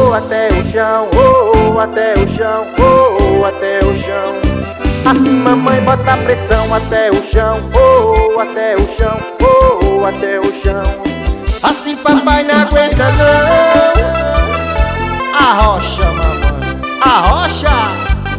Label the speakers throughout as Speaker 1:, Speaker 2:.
Speaker 1: oh, até o chão, oh, até o chão, oh, até o chão. Assim mamãe bota pressão até o chão, oh, até o chão, oh, até o chão.
Speaker 2: Assim papai não aguenta não. Arrocha, mamãe, arrocha.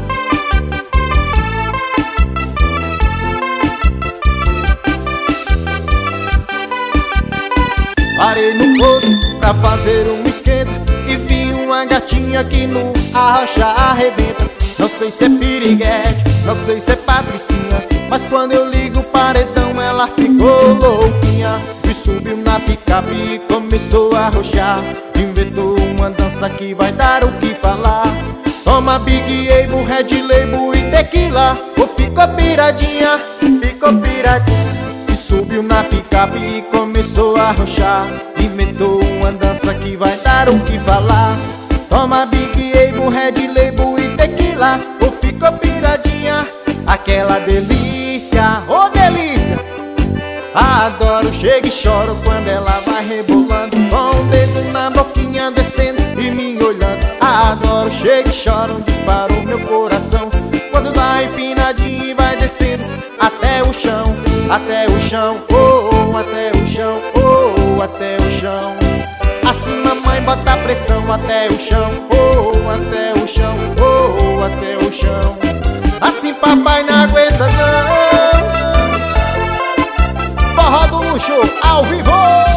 Speaker 2: Parei no posto pra fazer um esquenta e vi uma gatinha que no arrocha arrebenta. Não sei se é piriguete, não sei se é patricinha, mas quando eu ligo o paredão ela ficou louquinha. E subiu na picape e começou a arrochar. Inventou uma dança que vai dar o que falar. Toma Big Able, Red Label e tequila. Ou ficou piradinha, ficou piradinha. Subiu na picape e começou a arrochar. Inventou uma dança que vai dar o que falar. Toma Big Able, Red Label e tequila. Ou ficou piradinha, aquela delícia, oh delícia. Adoro, chego e choro quando ela vai rebolando, com o dedo na boquinha descendo e me olhando. Adoro, chego e choro, disparou meu coração quando dá empinadinha e vai descendo até o chão. Até o chão, oh, até o chão, oh, até o chão. Assim mamãe bota pressão até o chão, oh, até o chão, oh, até o chão. Assim papai não aguenta não. Forró do Luxo, ao vivo.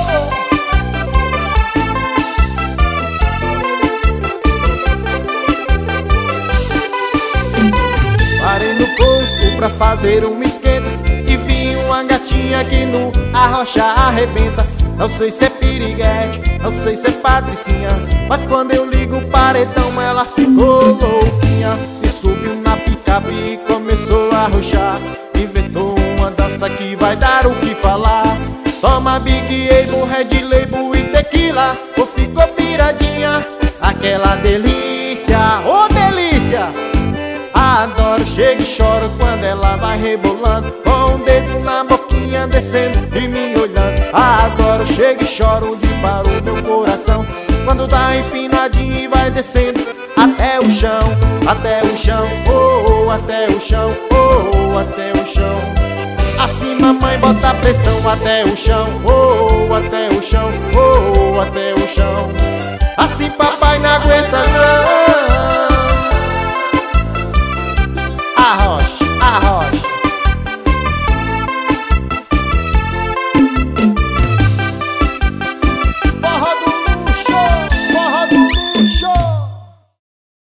Speaker 2: Parei no posto pra fazer um esquenta e vi uma gatinha que no arrocha arrebenta. Não sei se é piriguete, não sei se é patricinha, mas quando eu ligo o paredão ela ficou louquinha. E subiu na picape e começou a arrochar. Inventou uma dança que vai dar o que falar. Toma Big Able, Red Label e tequila. Ou ficou piradinha, aquela delícia, oh delícia. Adoro, chego e choro quando ela vai rebolando, com o dedo na boquinha descendo e me olhando. Adoro, chego e choro, disparo meu coração quando dá empinadinha e vai descendo até o chão. Até o chão, oh, até o chão, oh, até o chão. Assim mamãe bota pressão até o chão, oh, até o chão, oh, até o chão.